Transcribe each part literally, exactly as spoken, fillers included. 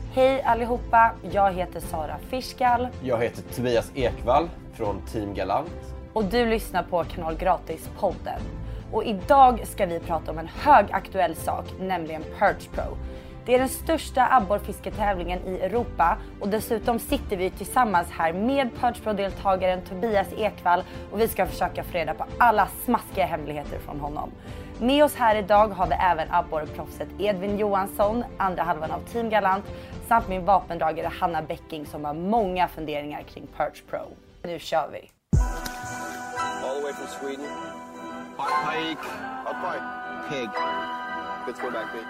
Hej allihopa, jag heter Sara Fiskal. Jag heter Tobias Ekvall från Team Galant. Och du lyssnar på Kanal Gratis-podden. Och idag ska vi prata om en högaktuell sak, nämligen Perch Pro. Det är den största abborrfisketävlingen i Europa och dessutom sitter vi tillsammans här med Perch Pro-deltagaren Tobias Ekvall och vi ska försöka få reda på alla smaskiga hemligheter från honom. Med oss här idag har vi även abborrproffset Edvin Johansson, andra halvan av Team Galant, samt min vapendragare Hanna Bäcking som har många funderingar kring Perch Pro. Nu kör vi! All the way from Sweden. Pike. Hot pike. Pig. Let's go back, Pete.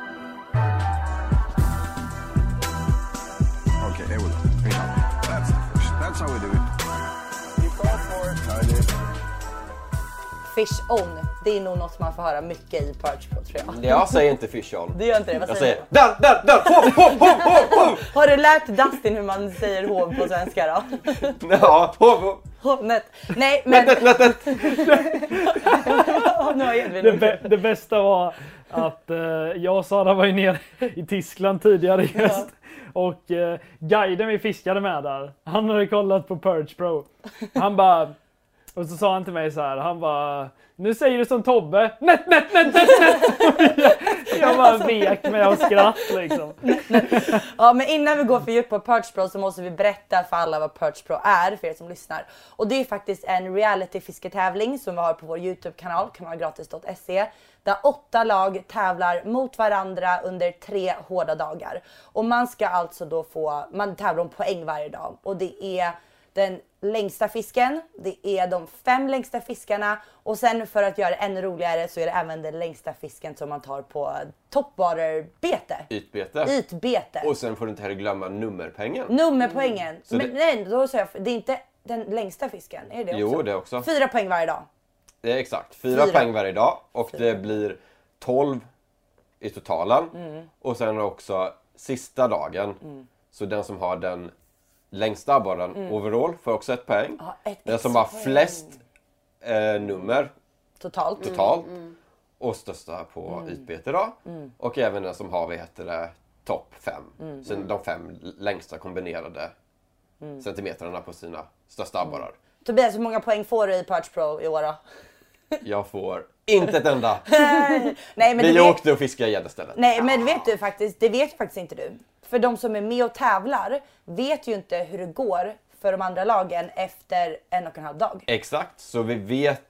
Okay, here we go. Hang on. That's the first. That's how we do it. You call for it. I did. Fish on, det är nog något man får höra mycket i Perch Pro tror jag. Jag säger inte fish on. Det gör inte det, vad Jag säger säger du? där, där, där, hov, hov, hov, hov, hov. Har du lärt Dustin hur man säger hov på svenska då? Ja, hov, hov. Hovnet. Nej men... Nätet, nätet. Nu har Edvin Det, bä- det bästa var att eh, jag och Sara var ju nere i Tyskland tidigare i höst. Och eh, guiden vi fiskade med där, han hade kollat på Perch Pro. Han bara, och så sa han till mig så här, han bara, nu säger du som Tobbe, nät, nät, nät, nät, nät. Jag bara vek mig av skratt liksom. Ja, men innan vi går för djupt på Perch Pro så måste vi berätta för alla vad Perch Pro är för er som lyssnar. Och det är faktiskt en reality-fisketävling som vi har på vår YouTube-kanal, kanalgratis punkt se. Där åtta lag tävlar mot varandra under tre hårda dagar. Och man ska alltså då få, man tävlar om poäng varje dag. Och det är den längsta fisken, det är de fem längsta fiskarna och sen för att göra det ännu roligare så är det även den längsta fisken som man tar på toppwaterbete. Ytbete. Ytbete. Och sen får du inte heller glömma nummerpengen. Nummerpoängen. Så Men det- nej, då säger jag, det är inte den längsta fisken, är det också? Jo, det också. Fyra poäng varje dag. Det är exakt. Fyra, Fyra. poäng varje dag. Och det blir tolv i totalen. Mm. Och sen också sista dagen. Så den som har den längsta abborren overall får också ett poäng. Ja, ett Den som extra har poäng. flest eh, nummer Totalt. totalt och största på ytbete då. Och även den som har, vad heter det, topp fem. Sen de fem längsta kombinerade centimetrarna på sina största abborrar. Tobias, hur många poäng får du i Perch Pro i år då? Jag får inte ett enda. Nej, men Vi du vet, åkte och fiskade gädda istället. nej, men vet du faktiskt, det vet faktiskt inte du. För de som är med och tävlar vet ju inte hur det går för de andra lagen efter en och en halv dag. Exakt, så vi vet,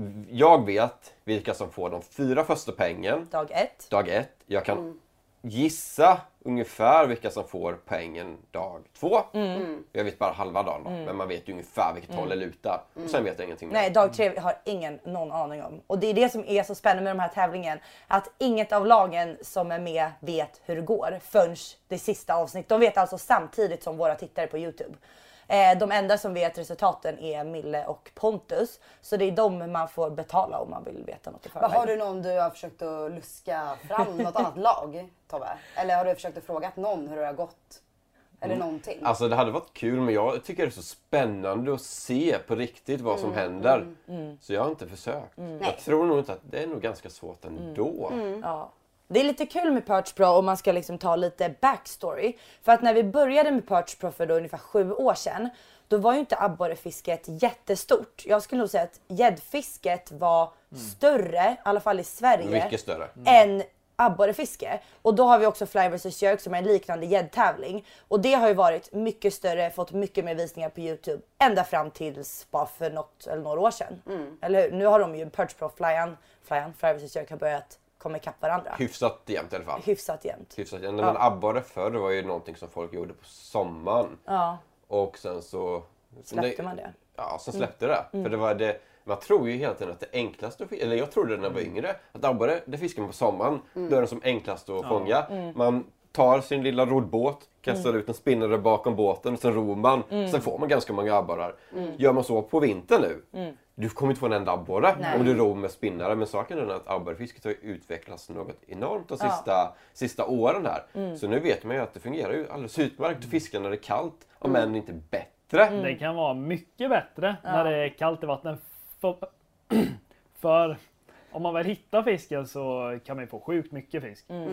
jag vet vilka som får de fyra första poängen Dag ett. dag ett. Jag kan gissa ungefär vilka som får poängen dag två. Jag vet bara halva dagen då, men man vet ju ungefär vilket håll det lutar. Och sen vet jag ingenting mer. Nej, dag tre har ingen någon aning om. Och det är det som är så spännande med de här tävlingen. Att inget av lagen som är med vet hur det går förrän det sista avsnitt. De vet alltså samtidigt som våra tittare på YouTube. Eh, de enda som vet resultaten är Mille och Pontus. Så det är dem man får betala om man vill veta något i förväg. Men har du någon du har försökt att luska fram något annat lag, Tobbe? Eller har du försökt att fråga någon hur det har gått? Eller någonting? Alltså det hade varit kul, men jag tycker det är så spännande att se på riktigt vad som händer. Så jag har inte försökt. Jag tror nog inte att det är nog ganska svårt ändå. Ja. Det är lite kul med Perch Pro om man ska liksom ta lite backstory. För att när vi började med Perch Pro för då ungefär sju år sedan, då var ju inte abborrefisket jättestort. Jag skulle nog säga att gäddfisket var större, i alla fall i Sverige, Mycket större. än abborrefiske. Och då har vi också Fly versus Jerk som är en liknande gäddtävling. Och det har ju varit mycket större, fått mycket mer visningar på YouTube ända fram tills bara för något eller några år sedan. Eller hur? Nu har de ju Perch Pro, Flyan, Flyan, Fly versus Jerk har börjat komma ikapp varandra. Hyfsat jämnt i alla fall. Hyfsat jämnt. Hyfsat jämnt. Men abborre förr var ju någonting som folk gjorde på sommaren. Ja, Och sen så... släppte man det. Ja, sen släppte det. För det var det... Man tror ju hela tiden att det enklaste att fiska, eller jag trodde när jag var yngre, att abborre, det fiskar man på sommaren. Då är det som enklast att fånga. Man tar sin lilla roddbåt, kastar ut en spinnare bakom båten, sen ror man. Sen får man ganska många abborrar. Gör man så på vintern nu, du kommer inte få en enda abborre Nej. om du ror med spinnare. Men saken är att abborrefisket har utvecklats något enormt de sista, sista åren här. Så nu vet man ju att det fungerar ju alldeles utmärkt att fiska när det är kallt, om än inte bättre. Det kan vara mycket bättre när det är kallt i vattnet. För, för om man väl hittar fisken så kan man ju få sjukt mycket fisk.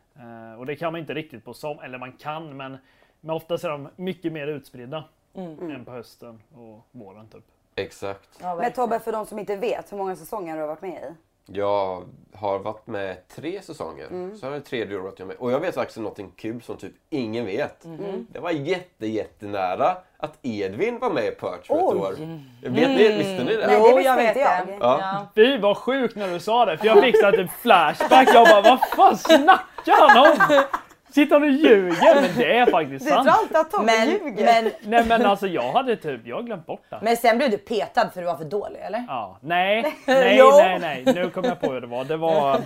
Eh, och det kan man inte riktigt på som, eller man kan, men, men oftast är de mycket mer utspridda mm. än på hösten och våren typ. Exakt. Ja, men Tobbe, för de som inte vet, hur många säsonger har du varit med i? Jag har varit med tre säsonger, mm. så har det tredje året jag med. Och jag vet faktiskt någonting kul som typ ingen vet. Mm. Det var jätte, jättenära att Edvin var med i Perch för ett år. Vet ni, visste ni det? Nej, det visste jag inte jag. det. Ja. Ja. Fy vad sjukt när du sa det, för jag fick så här typ flashback. Jag bara, vad fan snackar han om? Sitter han och ljuger? Men det är faktiskt Du tror sant. alltid att Tobbe Men, ljuger. men, Nej men alltså jag hade typ, jag har glömt bort det. men sen blev du petad för du var för dålig, eller? Ja, nej, nej, Jo. nej, nej. Nu kom jag på hur det var. Det var...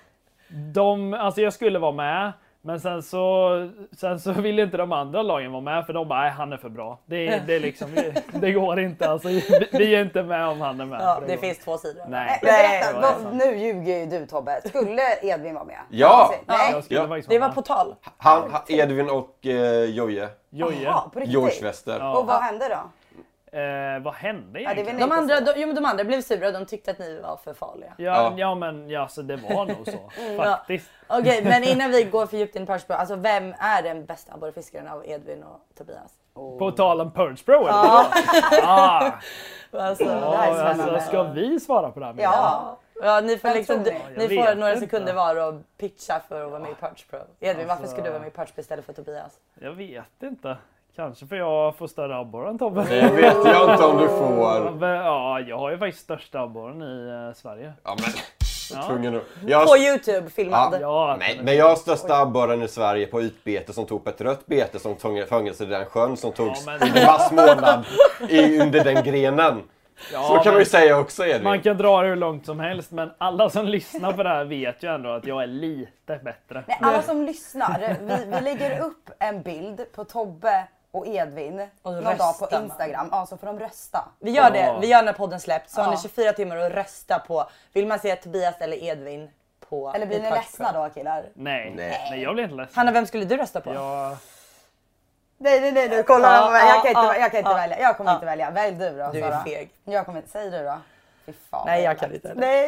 De, alltså jag skulle vara med, men sen så, sen så ville inte de andra lagen vara med för de bara, nej han är för bra. Det, det, är liksom, det, det går inte alltså. Vi, vi är inte med om han är med. Ja, det det går. finns två sidor. Nej. Men berätta, det var vad, sant. nu ljuger ju du Tobbe. Skulle Edvin vara med? Ja! Nej. Jag skulle Ja. faktiskt Det vara var med. på tal. Han, han, Edvin och eh, Joje. Joje. Jaha, på riktigt? George Wester. Ja. Och vad hände då? Eh, vad hände Ja, det är egentligen? väl De andra, de, jo, men de andra blev sura, de tyckte att ni var för farliga. Ja, Ja. ja men ja, så det var nog så. ja. Faktiskt. Okej, men innan vi går för djupt in i Perch Pro, alltså vem är den bästa abborrefiskaren av Edvin och Tobias? På tal om Perch Pro eller? Ja. Ah. Alltså, Ja, här är spännande. alltså, ska vi svara på det här? med? Ja. ja, ni får, Vem liksom, tror du, ni? ni Jag får vet några inte. sekunder var och pitcha för att vara med i Perch Pro. Edvin, varför Alltså- ska du vara med i Perch Pro istället för Tobias? Jag vet inte. Kanske för jag får större abborre än Tobbe. Det vet jag inte om du får. Ja, jag har ju faktiskt största abborren i eh, Sverige. Ja, men... Ja. Tvungen att... Jag, På Youtube filmad. Ja. Ja, Nej, men jag har största abborren i Sverige på ytbete som tog på ett rött bete som tog fängelse i den sjön som togs Ja, men- under mars månad i, under den grenen. ja, Så kan man ju men säga också, Edvin. man kan dra det hur långt som helst, men alla som lyssnar på det här vet ju ändå att jag är lite bättre. Nej, alla som lyssnar, vi, vi lägger upp en bild på Tobbe och Edvin Och någon rösta, dag på man. Instagram. Ja, så får de rösta. Vi gör det, Ja. vi gör när podden släpps. Så har Ja. ni tjugofyra timmar att rösta på. Vill man se Tobias eller Edvin på Eller blir i ni Perch ledsna Pro? då killar? Nej, Nej. nej, jag blir inte ledsen. Hanna, vem skulle du rösta på? Jag, Nej, nej, nej, nu kollar Ja, de på mig. Jag kan inte, ja, jag kan inte ja. välja. Jag kommer Ja. inte välja. Välj du då, Du är Sara. feg. Jag kommer inte. Säg du då. Fy fan. Nej, jag vad kan elakt. inte. Nej.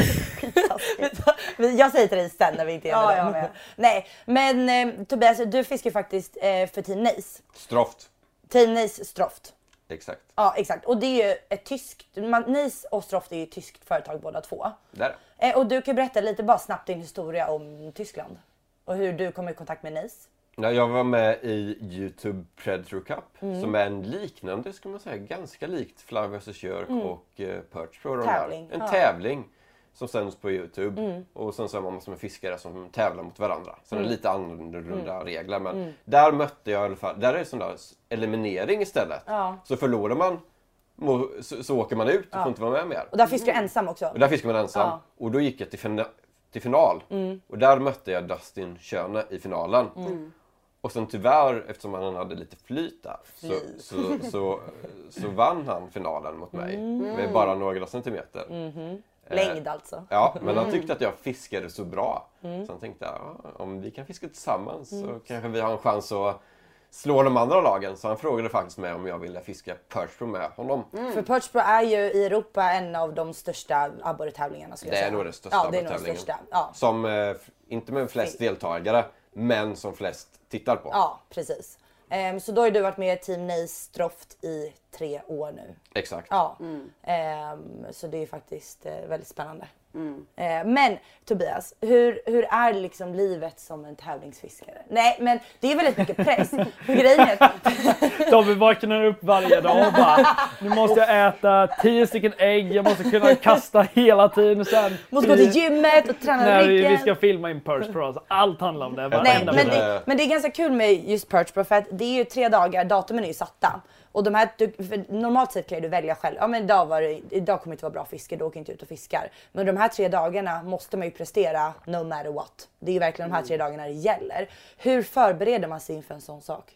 Vi- Jag säger till dig sen när vi inte är Ja, med jag dem. med. Nej, men eh, Tobias, du fiskar faktiskt eh, för Team Neis. Stroft. Team Neis Stroft. Exakt. Ja, exakt. Och det är ju ett tyskt, man, Neis och Stroft är ju ett tyskt företag båda två. Där. Eh, och du kan berätta lite bara snabbt din historia om Tyskland. Och hur du kom i kontakt med Neis. Ja, jag var med i Youtube Predator Cup Mm. som är en liknande, ska man säga, ganska likt Fly versus Jerk och uh, Perch Pro. de Tävling, där. En ja. tävling som sänds på Youtube. Mm. Och sen så är man massor med fiskare som tävlar mot varandra. Sen är det lite annorlunda Mm. regler. Men där mötte jag i alla fall, där är det sån där eliminering istället. Ja. Så förlorar man må- så, så åker man ut och får inte vara med mer. Och där fiskar du ensam också. Och där fiskar man ensam. Ja. Och då gick jag till, fina- till final. Mm. Och där mötte jag Dustin Schöne i finalen. Och sen tyvärr, eftersom han hade lite flyt där, så, så, så, så vann han finalen mot mig. Mm. Med bara några centimeter. Mm-hmm. Eh, Längd alltså. Ja, men han tyckte att jag fiskade så bra. Mm. Så han tänkte, ja, om vi kan fiska tillsammans så kanske vi har en chans att slå de andra lagen. Så han frågade faktiskt mig om jag ville fiska Perch Pro med honom. För Perch Pro är ju i Europa en av de största abborretävlingarna skulle Det jag är säga. nog den största Ja, det är nog den abborrtävlingen. största. Ja. Som, eh, f- inte med flest deltagare, men som flest tittar på. Ja, precis. Ehm, så då har ju du varit med i Team Neis Stroft i tre år nu. Exakt. Ja, Ehm, så det är faktiskt eh, väldigt spännande. Ehm, men Tobias, hur, hur är liksom livet som en tävlingsfiskare? Nej, men det är väldigt mycket press. För grejen är att, de vaknar upp varje dag och bara, nu måste jag äta tio stycken ägg, jag måste kunna kasta hela tiden sen. måste gå till gymmet och träna När vi, ryggen. vi ska filma in Perch Pro, alltså allt handlar om det. Nej, varenda men minut. det, men det är ganska kul med just Perch Pro för att det är ju tre dagar, datumen är ju satta. Och de här, du, för normalt sett kan ju du välja själv. Ja men idag, var det, idag kommer det inte vara bra fiske, då åker jag inte ut och fiskar. Men de här tre dagarna måste man ju prestera no matter what. Det är ju verkligen de här tre dagarna det gäller. Hur förbereder man sig inför en sån sak?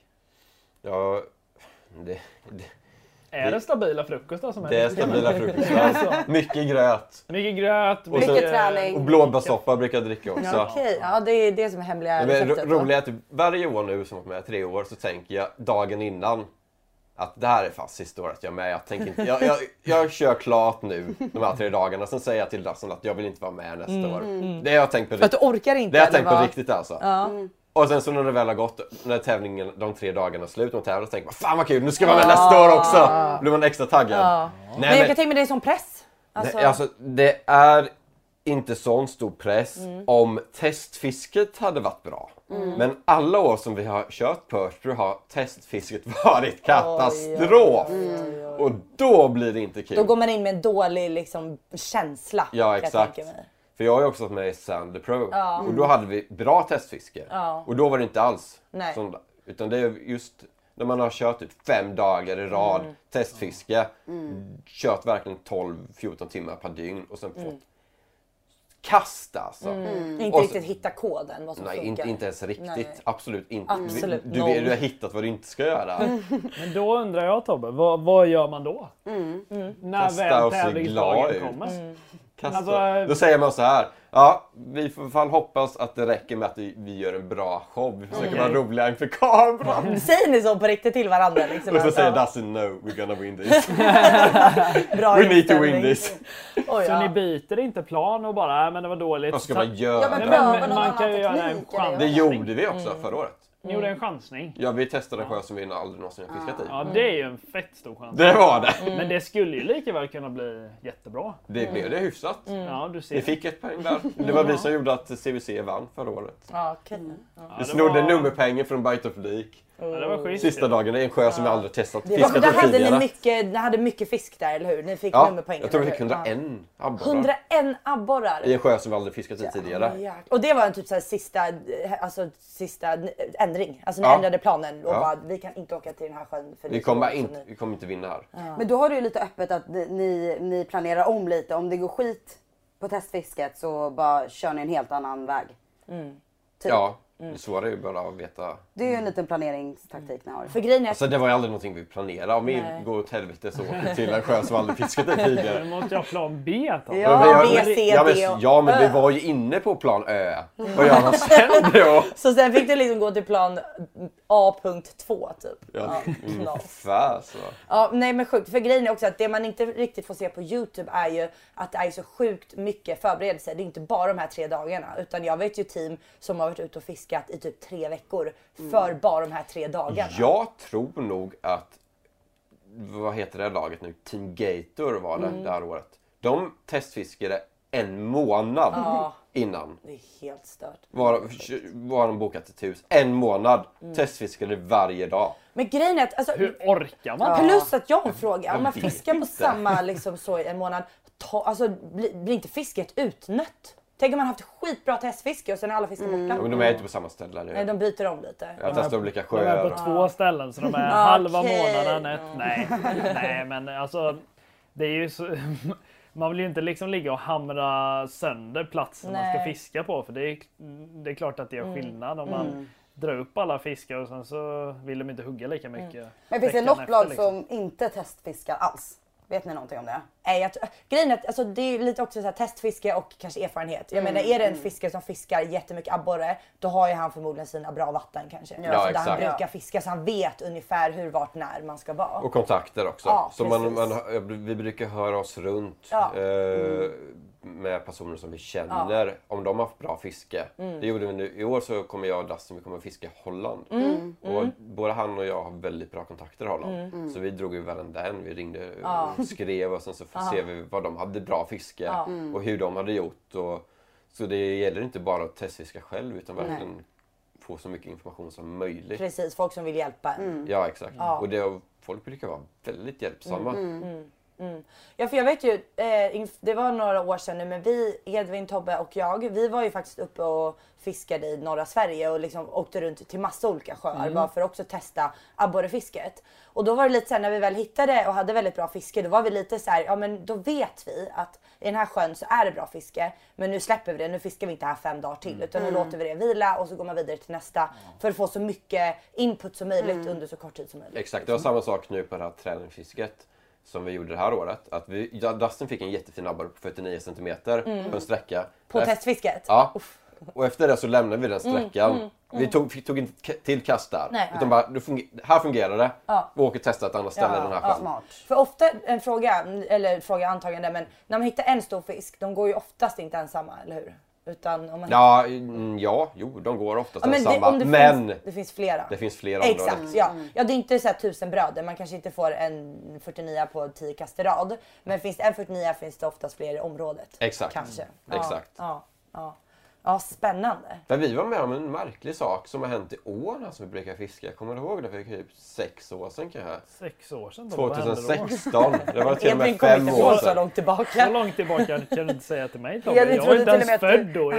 Ja, det, det, Är det stabila frukostar som är det är stabila frukostar. Mycket gröt. Mycket gröt, Och Mycket så- träning. Och blåbärssoppa brukar jag dricka också. Ja, Okej, ja det är det som är hemliga Men receptet. ro- roligt är att varje år nu som jag varit med i tre år så tänker jag dagen innan att det här är fast sista året jag är med. Jag, tänker inte, jag, jag, jag kör klart nu de här tre dagarna. Sen säger jag till Dustin att jag vill inte vara med nästa Mm. år. Det har jag tänkt på För att riktigt. du orkar inte? Det har jag eller tänkt på vad? riktigt alltså. Ja. Mm. Och sen så när det väl har gått, när tävlingen, de tre dagarna är slut, de tävlar, så tänker man fan vad kul, nu ska jag vara med nästa år också. Då blir man extra taggad. Ja. Nej, Men jag men, kan tänka mig det är som press. Alltså, det, alltså, det är inte sån stor press Mm. om testfisket hade varit bra. Men alla år som vi har kört Perch har testfisket varit katastrof. Och då blir det inte kul. Då går man in med en dålig liksom, känsla. Ja, kan jag exakt. tänka mig. För jag har ju också varit med i Sander Pro. Ja. Och då hade vi bra testfiske. Ja. Och då var det inte alls Nej. sånt. Utan det är just när man har kört typ fem dagar i rad Mm. testfiske. Kört verkligen tolv fjorton timmar per dygn. Och sen fått kasta alltså. Inte Och så- riktigt hitta koden, vad som Nej, funkar. inte, inte ens riktigt. Nej. Absolut inte. Absolut du, du, noll. du har hittat vad du inte ska göra. Men då undrar jag Tobbe, vad, vad gör man då? Mm. När Kasta väl och se glad tävlingsdagen ut. kommer? Kasta. Alltså, Då säger man så här. Ja, vi får i alla fall hoppas att det räcker med att vi, vi gör en bra show. Vi försöker Okej. vara roliga inför kameran. Säger ni så på riktigt till varandra? Liksom, Och så att, säger ja, Dustin no, we're gonna win this. bra We need to inställning. win this. Oj, så ja. ni byter inte plan och bara, nej men det var dåligt. Vad ska Ta- man göra? Ja, men Nej, pröva men någon man annan kan ju göra en teknik, eller? chans. Det gjorde vi också förra året. Ni gjorde en chansning. Ja, vi testade en sjö som vi aldrig någonsin har fiskat i. Ja, det är ju en fett stor chans. Det var det. Men det skulle ju lika väl kunna bli jättebra. Det blev det hyfsat. Ja, du ser. Vi fick ett poäng där. Det var vi som gjorde att C V C vann förra året. Ja, okej. Ja, Vi det snodde var- nummerpengen från Bite of Lake. Ja, det var schysst. Sista dagen, det är en sjö som vi aldrig testat. Det var, Fiskat där i hade ni tidigare. mycket, ni hade mycket fisk där, eller hur? Ni fick Ja, nummerpoäng. jag tror vi fick eller hur? hundraen abborrar. Ja. hundraen abborrar. I en sjö som vi aldrig fiskat i tidigare. Ja, jäk- och det var en typ så här sista, eh, alltså, sista n- ändring. Alltså ni Ja. ändrade planen och Ja. bara, vi kan inte åka till den här sjön. För det Vi är så kommer, långt som inte, ni- vi kommer inte vinna här. Men då har du ju lite öppet att ni, ni planerar om lite. Om det går skit på testfisket så bara kör ni en helt annan väg. Typ. Ja, det svåra är ju bara att veta. Det är ju en liten planeringstaktik ni har. För grejen är att Alltså det var ju aldrig någonting vi planerade. Om vi Nej. går åt helvete så åker vi till en sjö som aldrig fiskat i tidigare. Nu måste jag ha plan B. Tobbe. Ja, Men vi- B, C, ja, D men, och ja men vi Ö. var ju inne på plan Ö. Vad gör man sen då? så sen fick du liksom gå till plan A punkt två typ. Ja, knas. ungefär så. Ja, nej men sjukt. För grejen är också att det man inte riktigt får se på YouTube är ju att det är så sjukt mycket förberedelser. Det är inte bara de här tre dagarna. Utan jag vet ju team som har varit ute och fiskat i typ tre veckor för bara de här tre dagarna. Jag tror nog att, vad heter det laget nu? Team Gator var det Mm. det här året. De testfiskade en månad Ja. innan. Det är helt stört. Var, var de bokat ett hus. En månad Mm. testfiskade varje dag. Men grejen är att alltså, Hur orkar man? plus att jag har en fråga. Om man vet fiskar på inte. samma liksom, så i en månad, ta, alltså, blir, blir inte fisket utnött? Tänk om man haft skitbra testfiske och sen är alla fiskar borta. Ja, men de är inte på samma ställe nu. Nej, de byter om lite. Jag testar olika De är på sjöar. två ställen så de är Ja, halva okej. månaden ett. Nej. Nej men alltså det är ju så, man vill ju inte liksom ligga och hamra sönder platsen man ska Nej. fiska på för det är, det är klart att det gör skillnad om man drar upp alla fiskar och sen så vill de inte hugga lika mycket. Men finns det veckan något efter, lag liksom. som inte testfiskar alls? Vet ni någonting om det? Nej, jag, tror- grejen är att alltså, det är lite också så här, testfiske och kanske erfarenhet. Jag menar, är det en fiskare som fiskar jättemycket abborre, då har ju han förmodligen sina bra vatten kanske. Ja, alltså, där exakt. han brukar fiska så han vet ungefär hur, vart, när man ska vara. Och kontakter också. Ja, så man, precis. man, vi brukar höra oss runt Ja. eh, med personer som vi känner. Om de har haft bra fiske. Mm. Det gjorde vi nu. I år så kommer jag och Dustin vi kommer att fiska i Holland. Och både han och jag har väldigt bra kontakter i Holland. Så vi drog ju varenda en. Vi ringde Mm. Ja. och skrev och sen så får se vi vad de hade bra fiske. Ja. Och hur de hade gjort. Och, så det gäller inte bara att testfiska själv utan verkligen få så mycket information som möjligt. Precis, folk som vill hjälpa en. Mm. Ja, exakt. Ja. Och det, folk brukar vara väldigt hjälpsamma. Ja, för jag vet ju, eh, inf- det var några år sedan nu, men vi, Edvin, Tobbe och jag, vi var ju faktiskt uppe och fiskade i norra Sverige och liksom åkte runt till massa olika sjöar bara för att också testa abborrefisket. Och då var det lite så här, när vi väl hittade och hade väldigt bra fiske, då var vi lite så här, ja men då vet vi att i den här sjön så är det bra fiske, men nu släpper vi det, nu fiskar vi inte här fem dagar till, utan nu låter vi det vila och så går man vidare till nästa för att få så mycket input som möjligt under så kort tid som möjligt. Exakt, det var samma sak nu på det här träningsfisket som vi gjorde det här året. Att vi, ja, Dustin fick en jättefin abborre på fyrtionio centimeter på en sträcka. På Efter- testfisket? Ja. Och efter det så lämnade vi den sträckan. Mm, mm, Vi tog, vi tog inte k- till kast där. Nej. Utan bara, det funger- här fungerar det. Ja. Vi åker och testar ett annat ställe Ja, den här ja. sjön. Smart. För ofta en fråga, eller fråga antagande, men när man hittar en stor fisk, de går ju oftast inte ensamma, eller hur? Utan om man Ja, mm, ja, jo, de går oftast Ja, men det, ensamma. om det, men finns, det finns flera. det finns flera Exakt, områden. ja. Ja, det är inte så här tusen bröder. Man kanske inte får en fyrtionio på tio kast i rad. Men finns det en fyrtionio finns det oftast fler i området. Exakt. Kanske. Ja, Exakt. Ja, ja. Ja, spännande. Men vi var med om en märklig sak som har hänt i år när som vi brukar fiska. Kommer du ihåg det för typ sex år sedan kanske? Sex år sedan. då, vad hände då? tjugohundrasexton. Det var till och med Edvin kommer fem inte år ihåg så sedan. långt Så tillbaka. långt tillbaka kan du inte säga till mig, Tobbe. Edvin Jag var trodde inte till och ens med född att- då.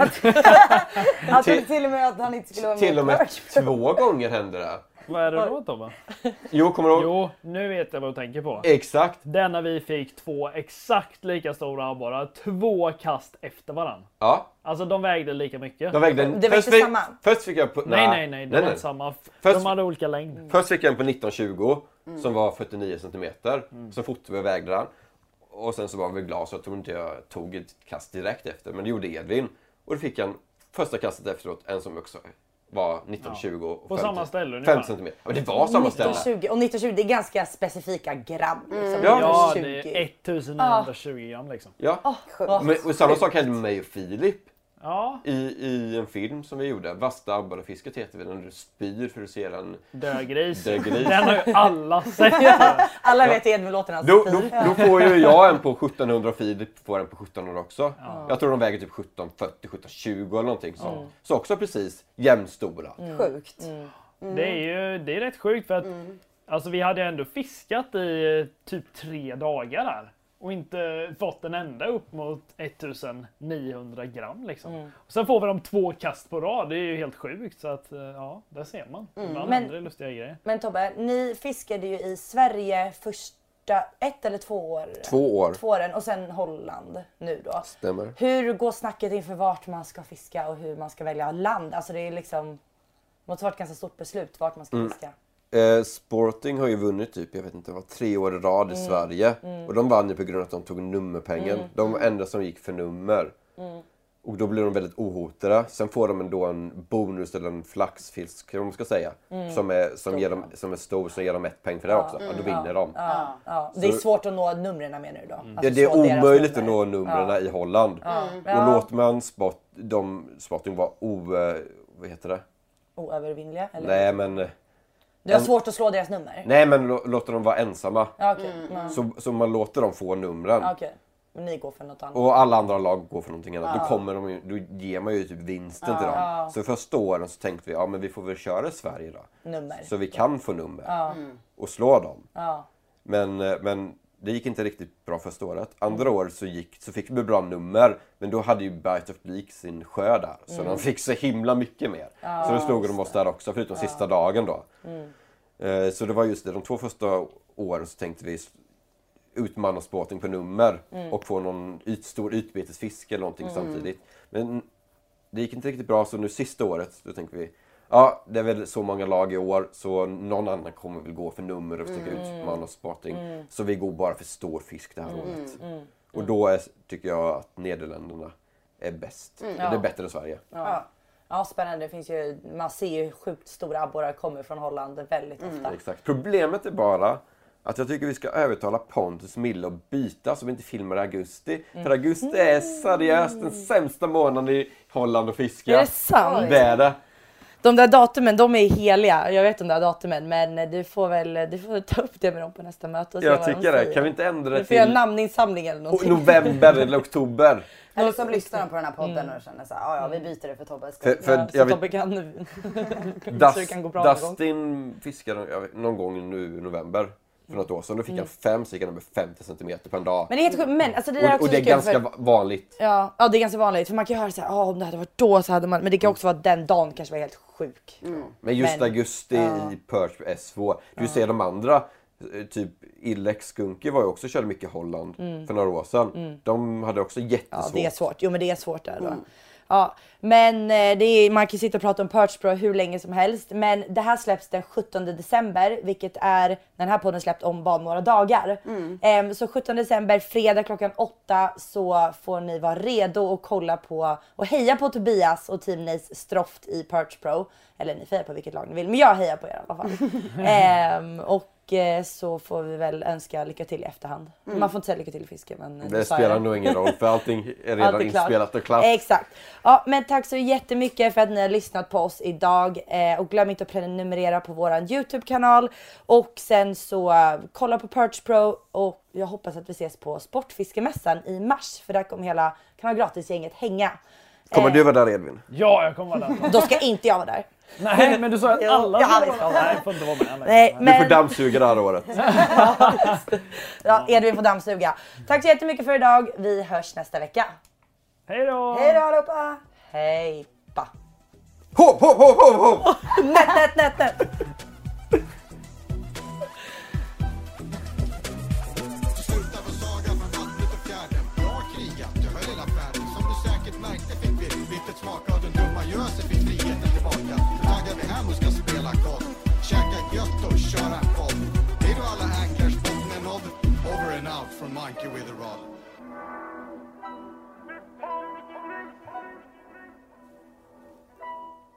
Han trodde till och med att han inte skulle vara med Till och i med Perch. två gånger hände det. Vad är det då, Tobbe? Jo, kommer du ihåg? Jo, nu vet jag vad du tänker på. Exakt. Den när vi fick två exakt lika stora abborrar, två kast efter varann. Ja, Alltså de vägde lika mycket. de vägde en... Det var först inte fick- samma? Först fick jag på... Nej, nej, nej, det var inte samma. Först- De hade olika längd. Först fick jag en på nitton tjugo som var fyrtionio centimeter. Så fotade vi och vägde den. Och sen så var vi glada så jag tror inte jag tog ett kast direkt efter. Men det gjorde Edvin. Och då fick jag en första kastet efteråt, en som också var nitton tjugo. Och På femtio samma ställe ungefär. femtio centimeter. Ja, men det var samma ställe. nitton tjugo. Och nitton tjugo det är ganska specifika gram. Liksom. Ja. Ja, nitton det tjugo. är ettusen gram liksom. Ja. Sjukt. Men, och samma sak hände med mig och Filip. Ja, I, I en film som vi gjorde. Vasta abborrefisket heter vi. När du spyr för att se en... dögris. Dögris. Den har ju alla sett. Alla vet Edvin-låten hans Då, då, spyr. då får ju jag en på sjuttonhundra och Filip får en på sjuttonhundra också. Jag tror de väger typ sjutton fyrtio, sjutton tjugo eller någonting så. Så också precis jämnstora. Sjukt. Det är ju det är rätt sjukt för att alltså, vi hade ändå fiskat i typ tre dagar där. Och inte fått en enda upp mot ettusenniohundra gram liksom. Och sen får vi de två kast på rad. Det är ju helt sjukt. Så att ja, där ser man. Ibland Men- händer det lustiga grejer. Men Tobbe, ni fiskade ju i Sverige första ett eller två år. Två år. Två åren och sen Holland nu då. Stämmer. Hur går snacket inför vart man ska fiska och hur man ska välja land? Alltså det är liksom, det måste vara ett ganska stort beslut vart man ska fiska. Eh, Sporting har ju vunnit typ, jag vet inte, vad tre år i rad i Sverige. Och de vann ju på grund av att de tog nummerpengen. De var enda som gick för nummer. Och då blir de väldigt ohotade. Sen får de ändå en bonus eller en flaxfisk, om man ska säga. Som, är, som, ger dem, som är stor, som ger dem ett poäng för det också. Ja, då vinner de. Ja, ja. Det är svårt att nå numren med nu då. Alltså Ja, det är slå deras omöjligt att nummer. nå numren i Holland. Ja. Och låter man spot, de, Sporting vara o... eh, Vad heter det? Oövervinnliga? Eller? Nej men... Det var en- svårt att slå deras nummer? Nej men lå- låter dem vara ensamma. Ja, okej. Ja, Så, så man låter dem få numren. okej. Men ni går för något annat? Och alla andra lag går för någonting annat. Då, kommer de, ju- då ger man ju typ vinsten till dem. Så första åren så tänkte vi, ja men vi får väl köra i Sverige då. Nummer? Så vi kan få nummer. Och slå dem. Ja. Men, eh, men det gick inte riktigt bra första året. Andra året så, gick, så fick vi bra nummer. Men då hade ju Bite of Bleak sin sjö där. Så de fick så himla mycket mer. Så då slog de oss där också, förutom sista dagen då. Eh, Så det var just det, de två första åren så tänkte vi utmana Sporting på nummer. Och få någon ut, stor utbytesfiske eller någonting samtidigt. Men det gick inte riktigt bra, så nu sista året då tänkte vi, ja det är väl så många lag i år så någon annan kommer väl gå för nummer och försöka utmana Sporting. Så vi går bara för stor fisk det här året. Och då är, tycker jag att Nederländerna är bäst. Det är bättre än Sverige. Ja. Ja, spännande. Det finns ju, man ser ju sjukt stora abborrar kommer från Holland väldigt ofta. Exakt. Problemet är bara att jag tycker vi ska övertala Pontus Mille att byta så vi inte filmar i augusti. För augusti är seriöst den sämsta månaden i Holland att fiska. Är det sant? Det är det. De där datumen, de är heliga. Jag vet de där datumen, men du får väl du får ta upp det med dem på nästa möte och se Jag vad de tycker det. säger. Kan vi inte ändra det Du får göra en till namninsamling eller någonting. november eller oktober? Eller så lyssnar de på den här podden och känner så här, ja ja vi byter det för Tobbes skull. För, för Ja, så jag vet, Tobbe kan, Dust, så det kan gå bra någon gång. Dustin fiskade jag vet, någon gång nu i november för något år sedan. Då fick han fem, så gick han över femtio centimeter på en dag. Men det är helt sjukt. Men alltså det där är och, också och det är så kul ganska för, va- vanligt. ja, ja, det är ganska vanligt. För man kan ju höra så här, oh, om det hade varit då så hade man. Men det kan också vara att den dagen kanske var helt sjuk. Men just Men- augusti i Perch är svår. Du ser de andra, eh, typ Illex Skunke var ju också körde mycket Holland för några år sedan. De hade också Ja, jättesvårt. det är svårt. Jo, men det är svårt där då. Ja, men eh, det är, man kan sitta och prata om Perch Pro hur länge som helst. Men det här släpps den sjuttonde december, vilket är när den här podden släppt om bara några dagar. Mm. Eh, så sjuttonde december, fredag klockan åtta, så får ni vara redo att kolla på och heja på Tobias och Team Nace Stroft i Perch Pro. Eller ni får heja på vilket lag ni vill, men jag hejar på er i alla fall. eh, och så får vi väl önska lycka till i efterhand. Mm. Man får inte säga lycka till i fisken. Men det spelar nog ingen roll för allting är redan allting inspelat och klart. Exakt. Ja, men tack så jättemycket för att ni har lyssnat på oss idag. Eh, och glöm inte att prenumerera på våran YouTube-kanal. Och sen så uh, kolla på Perch Pro. Och jag hoppas att vi ses på Sportfiskemässan i mars. För där kommer hela Kanal Gratis-gänget hänga. Kommer du vara där, Edvin? Ja, jag kommer vara där. Då ska inte jag vara där. Nej, men du sa att alla ja, ska vara där. Nej, får inte vara med. Nej, men... Du får dammsuga det här året. Ja, Edvin får dammsuga. Tack så jättemycket för idag. Vi hörs nästa vecka. Hej då! Hej då allihopa! Hej pa! Hopp, hopp, hopp, hopp, hopp! Nät, nät, nät, nät! Smaka av den dumma gösen fick friheten tillbaka. Nu taggar vi hem och ska spela golf. Käka gött och köra en podd. Hej då alla anglers, botten är nådd. Over and out from Monkey with a rod.